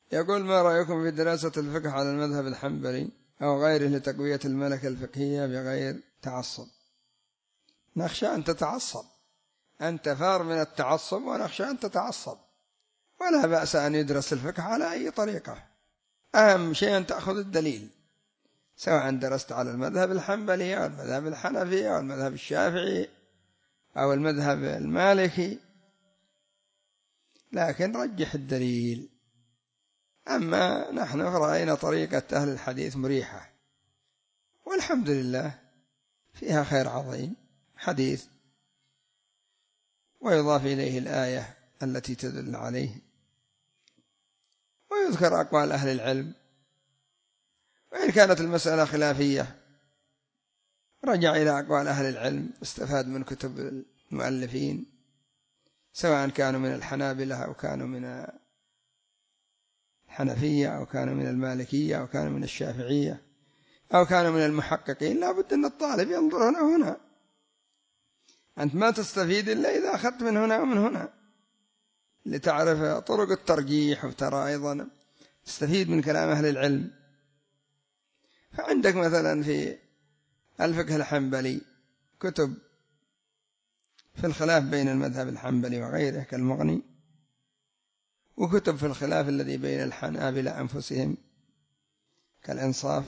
يقول: ما رأيكم في دراسة الفقه على المذهب الحنبلي أو غيره لتقوية الملكة الفقهية بغير تعصب؟ نخشى أن تتعصب، أنت فار من التعصب ونخشى أن تتعصب. ولا بأس أن يدرس الفقه على أي طريقة، أهم شيء أن تأخذ الدليل، سواء درست على المذهب الحنبلي أو المذهب الحنفي أو المذهب الشافعي أو المذهب المالكي، لكن رجح الدليل. أما نحن رأينا طريقة أهل الحديث مريحة، والحمد لله فيها خير عظيم، حديث ويضاف إليه الآية التي تدل عليه، ويذكر أقوال أهل العلم. وإن كانت المسألة خلافية رجع إلى أقوال أهل العلم، استفاد من كتب المؤلفين، سواء كانوا من الحنابلة أو كانوا من الحنفية أو كانوا من المالكية أو كانوا من الشافعية أو كانوا من المحققين. لا بد أن الطالب ينظر هنا وهنا، أنت ما تستفيد إلا إذا أخذت من هنا ومن هنا لتعرف طرق الترجيح، وترى أيضا تستفيد من كلام أهل العلم. فعندك مثلا في الفقه الحنبلي كتب في الخلاف بين المذهب الحنبلي وغيره كالمغني، وكتب في الخلاف الذي بين الحنابلة أنفسهم كالإنصاف،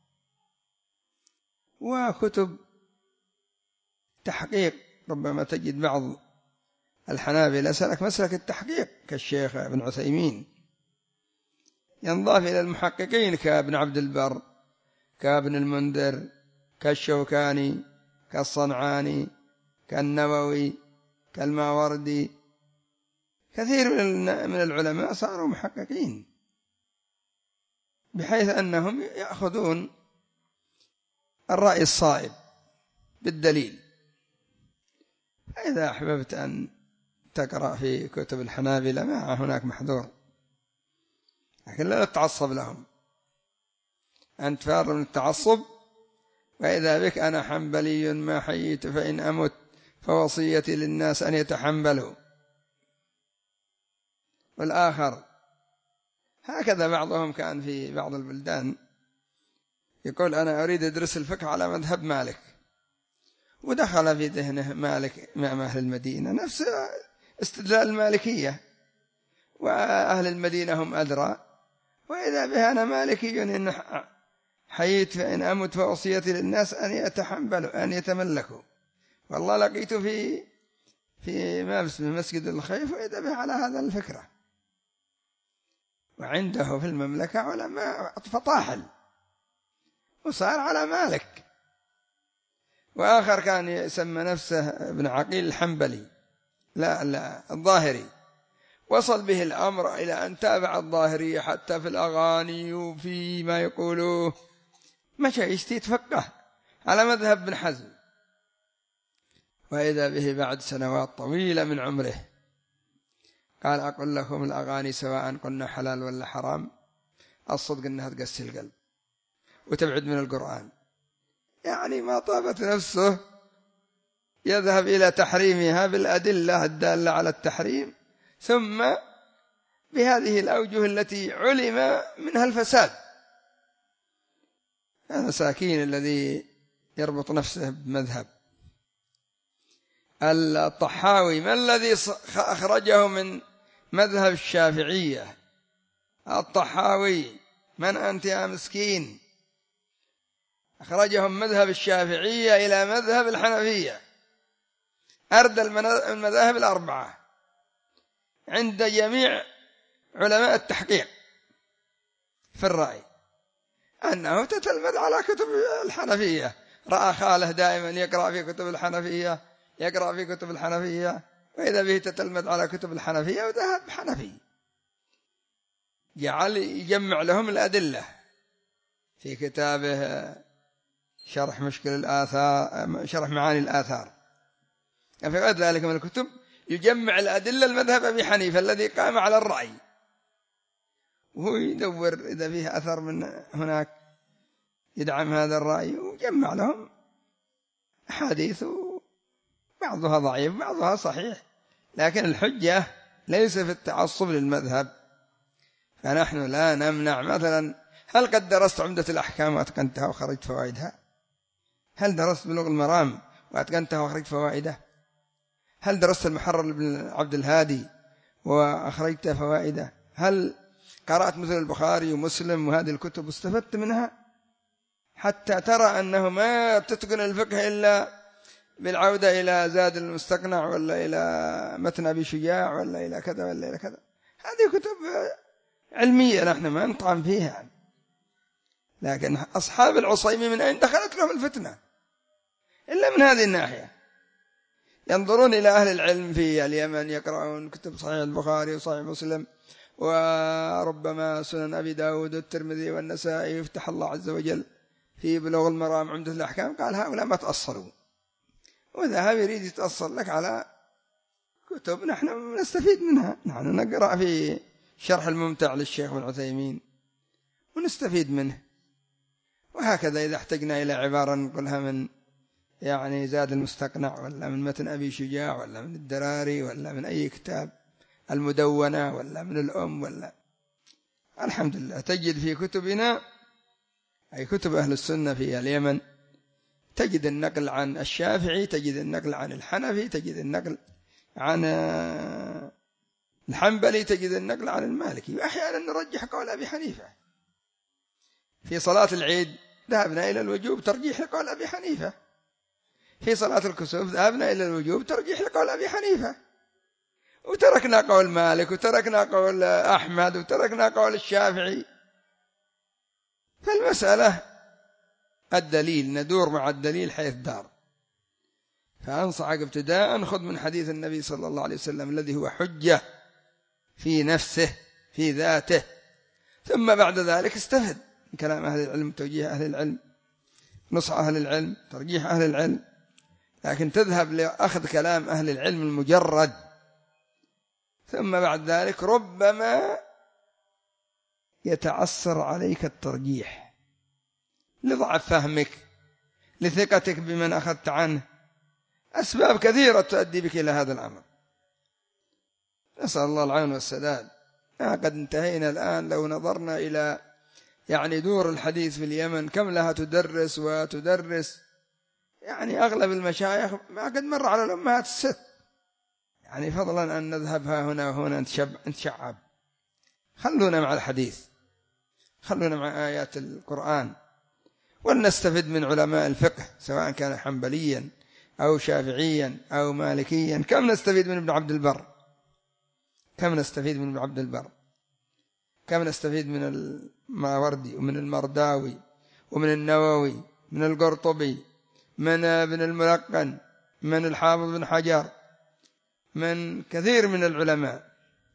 وكتب تحقيق. ربما تجد بعض الحنابلة سلك مسلك التحقيق كالشيخ ابن عثيمين، ينضاف إلى المحققين كابن عبد البر، كابن المنذر، كالشوكاني، كالصنعاني، كالنووي، كالماوردي. كثير من العلماء صاروا محققين، بحيث أنهم يأخذون الرأي الصائب بالدليل. إذا أحببت أن تقرأ في كتب الحنابلة ما هناك محذور، لكن لا تتعصب لهم، أنت فار من التعصب. وإذا بك أنا حنبلي ما حييت فإن أمت فوصيتي للناس أن يتحنبلوا. والآخر هكذا، بعضهم كان في بعض البلدان يقول: أنا أريد أدرس الفقه على مذهب مالك، ودخل في ذهنه مالك مع أهل المدينة، نفس استدلال المالكية، وأهل المدينة هم أدرى. وإذا به أنا مالكي إن حييت فإن أمت فوصيتي للناس أن يتحنبلوا أن يتملكوا. والله لقيت في ما اسمه مسجد الخيف، وإذا به على هذا الفكرة، وعنده في المملكة علماء فطاحل، وصار على مالك. وآخر كان يسمى نفسه ابن عقيل الحنبلي، لا الظاهري، وصل به الأمر إلى أن تابع الظاهرية حتى في الأغاني وفي ما يقولوه، مشى يتفقه على مذهب ابن حزم. وإذا به بعد سنوات طويلة من عمره قال: أقول لكم الأغاني سواء قلنا حلال ولا حرام، الصدق أنها تقسي القلب وتبعد من القرآن. يعني ما طابت نفسه يذهب إلى تحريمها بالأدلة الدالة على التحريم، ثم بهذه الأوجه التي علم منها الفساد. المساكين الذي يربط نفسه بمذهب. الطحاوي ما الذي أخرجه من مذهب الشافعية؟ الطحاوي من أنت يا مسكين؟ أخرجهم مذهب الشافعية إلى مذهب الحنفية، أردى المذاهب الأربعة عند جميع علماء التحقيق في الرأي، أنه تتلمذ على كتب الحنفية. رأى خاله دائما يقرأ في كتب الحنفية، يقرأ في كتب الحنفية، وإذا به تتلمذ على كتب الحنفية، وذهب حنفي. جعل يجمع لهم الأدلة في كتابه شرح مشكل الآثار، شرح معاني الآثار، في غير ذلك من الكتب يجمع الأدلة المذهب أبي حنيفة الذي قام على الرأي، وهو يدور إذا فيه أثر من هناك يدعم هذا الرأي، وجمع لهم أحاديث بعضها ضعيف بعضها صحيح. لكن الحجة ليس في التعصب للمذهب، فنحن لا نمنع. مثلا هل قد درست عمدة الأحكام وأتقنتها وخرجت فوائدها؟ هل درست بلوغ المرام وأتقنتها وخرجت فوائده؟ هل درست المحرر بن عبد الهادي وأخرجت فوائده؟ هل قرأت مثل البخاري ومسلم وهذه الكتب واستفدت منها حتى ترى أنه ما تتقن الفقه إلا بالعودة إلى زاد المستقنع ولا إلى متن أبي شجاع ولا إلى كذا ولا إلى كذا؟ هذه كتب علمية نحن ما نطعن فيها. لكن أصحاب العصيمي من أين دخلت لهم الفتنة إلا من هذه الناحية؟ ينظرون إلى أهل العلم في اليمن يقرؤون كتب صحيح البخاري وصحيح مسلم وربما سنن أبي داود والترمذي والنسائي، يفتح الله عز وجل في بلوغ المرام عمدة الأحكام، قال هؤلاء ما تأصلوا، وذهب يريد يتأصل لك على كتب نحن نستفيد منها. نحن نقرأ في شرح الممتع للشيخ ابن عثيمين ونستفيد منه. وهكذا إذا احتجنا إلى عبارة نقولها من يعني زاد المستقنع ولا من متن أبي شجاع ولا من الدراري ولا من أي كتاب، المدونة ولا من الأم ولا، الحمد لله تجد في كتبنا أي كتب أهل السنة في اليمن تجد النقل عن الشافعي، تجد النقل عن الحنفي، تجد النقل عن الحنبلي، تجد النقل عن المالكي، وأحيانا نرجح قول أبي حنيفة. في صلاة العيد ذهبنا إلى الوجوب ترجيح لقول أبي حنيفة، في صلاة الكسوف ذهبنا إلى الوجوب ترجيح لقول أبي حنيفة، وتركنا قول مالك وتركنا قول أحمد وتركنا قول الشافعي. فالمسألة الدليل، ندور مع الدليل حيث دار. فأنصحك ابتداء خذ من حديث النبي صلى الله عليه وسلم الذي هو حجة في نفسه في ذاته، ثم بعد ذلك استفد من كلام أهل العلم، توجيه أهل العلم، نصح أهل العلم، ترجيح أهل العلم. لكن تذهب لأخذ كلام أهل العلم المجرد ثم بعد ذلك ربما يتعسر عليك الترجيح لضعف فهمك، لثقتك بمن أخذت عنه، أسباب كثيرة تؤدي بك إلى هذا الأمر. نسأل الله العون والسداد. قد انتهينا الآن. لو نظرنا إلى يعني دور الحديث في اليمن كم لها تدرس وتدرس، يعني أغلب المشايخ ما قد مر على الأمهات الست، يعني فضلا أن نذهبها هنا وهنا نتشعب. خلونا مع الحديث، خلونا مع آيات القرآن، ولنستفد من علماء الفقه سواء كان حنبليا أو شافعيا أو مالكيا. كم نستفيد من ابن عبد البر، كم نستفيد من ابن عبد البر، كم نستفيد من الماوردي ومن المرداوي ومن النووي، من القرطبي، من ابن الملقن، من الحافظ بن حجر، من كثير من العلماء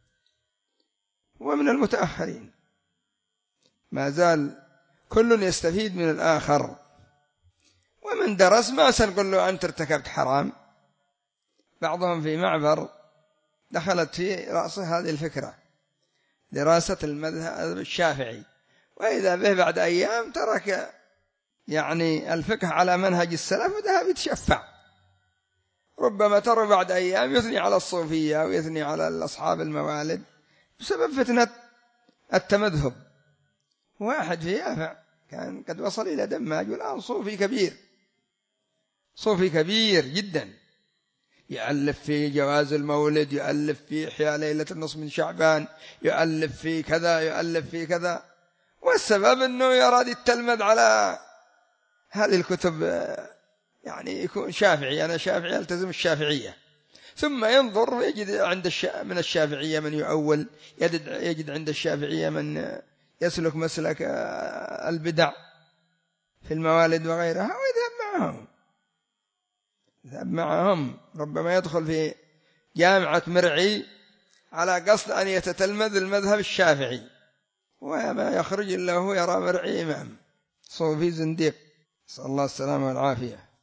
ومن المتأخرين. ما زال كل يستفيد من الآخر. ومن درس ما سنقول له أنت ارتكبت حرام. بعضهم في معبر دخلت في رأسه هذه الفكرة، دراسة المذهب الشافعي، وإذا به بعد أيام ترك يعني الفقه على منهج السلف وذهب يتشفع. ربما ترى بعد أيام يثني على الصوفية ويثني على أصحاب الموالد بسبب فتنة التمذهب. واحد في يافع كان قد وصل إلى دماج والآن صوفي كبير، صوفي كبير جدا، يؤلف في جواز المولد، يؤلف في إحياء ليلة النصف من شعبان، يؤلف في كذا، يؤلف في كذا. والسبب أنه يراد التلمذ على هذه الكتب، يعني يكون شافعي، أنا شافعي ألتزم الشافعية، ثم ينظر ويجد عند من الشافعية من يؤول، يجد عند الشافعية من يسلك مسلك البدع في الموالد وغيرها، ويذهب معهم، يذهب معهم. ربما يدخل في جامعة مرعي على قصد أن يتتلمذ المذهب الشافعي، وما يخرج إلا هو يرى مرعي إمام صوفي زنديق، نسأل الله السلامة والعافية.